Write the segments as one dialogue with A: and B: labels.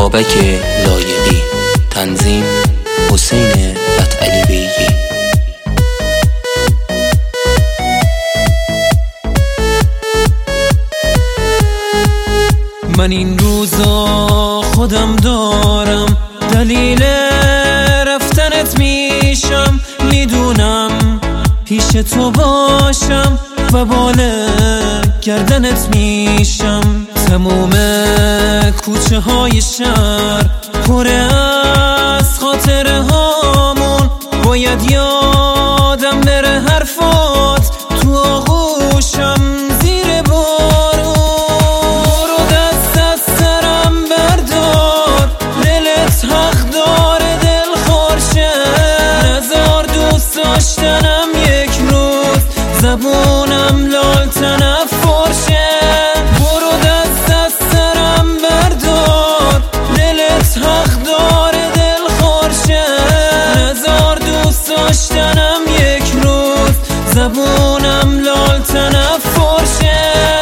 A: بابک لایقی، تنظیم حسین بطعلی بیگی.
B: من این روزا خودم دارم، دلیل رفتنت میشم، میدونم پیش تو باشم و بال گردنت میشم. تموم کوچه های شهر پر از خاطره هامون، باید یادم بره حرفات تو آغوشم زیر بارون. برو دست از سرم بردار، دلت حق داره دل خورشه، نزار دوست داشتنم یک روز زبونم لال تنفر شه. برو دست از سرم بردار، دلت حق داره دل خورشه، نزار دوست داشتنم یک روز زبونم لال تنفر شه.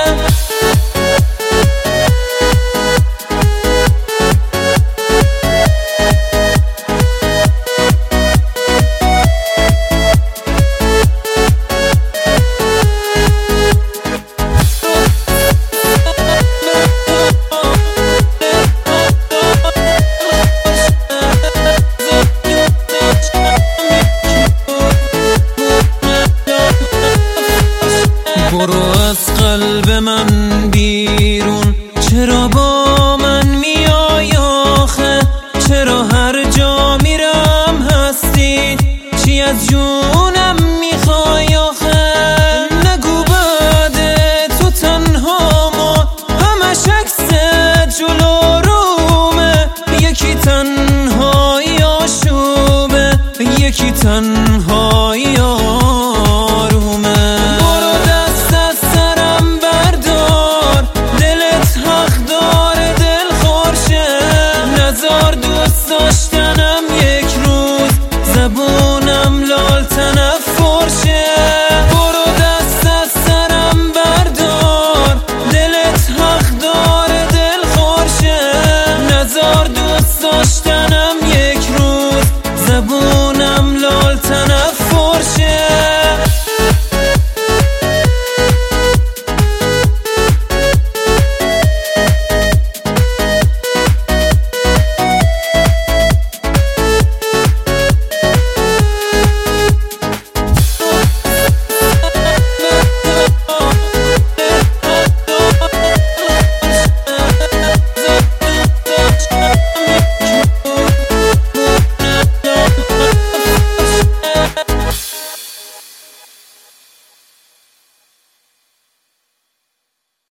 B: برو از قلب من بیرون، چرا با من میای آخه؟ چرا هر جا میرم هستی؟ چی از جون